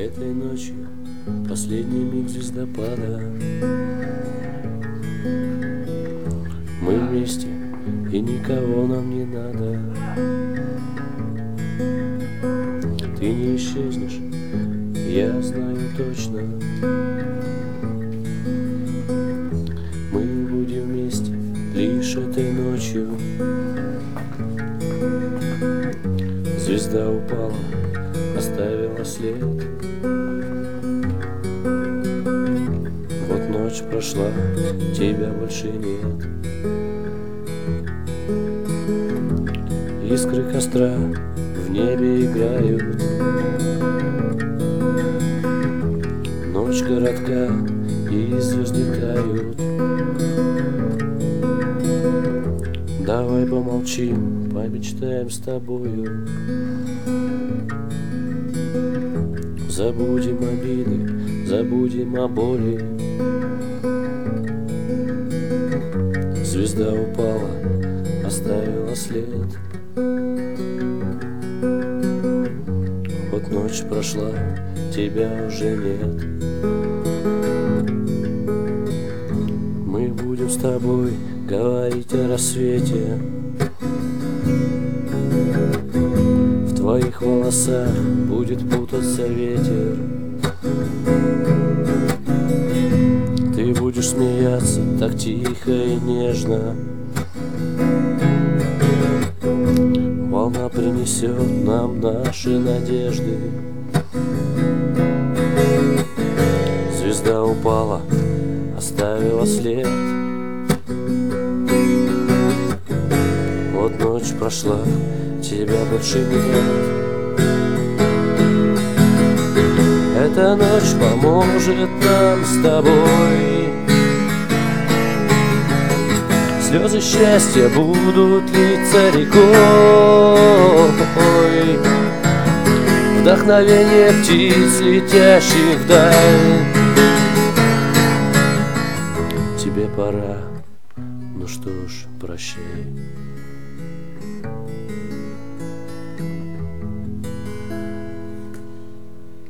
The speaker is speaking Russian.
Этой ночью последний миг звездопада. Мы вместе, и никого нам не надо. Ты не исчезнешь, я знаю точно. Мы будем вместе лишь этой ночью. Звезда упала, оставила след. Вот ночь прошла, тебя больше нет. Искры костра в небе играют. Ночь коротка, и звезды тают. Давай помолчим, помечтаем с тобою. Забудем обиды, забудем о боли. Звезда упала, оставила след. Вот ночь прошла, тебя уже нет. Мы будем с тобой говорить о рассвете. В твоих волосах будет путаться ветер. Ты будешь смеяться так тихо и нежно. Волна принесет нам наши надежды. Звезда упала, оставила след. Вот ночь прошла, тебя больше нет. Эта ночь поможет нам с тобой. Слезы счастья будут литься рекой. Вдохновение птиц, летящих вдаль. Тебе пора, ну что ж, прощай.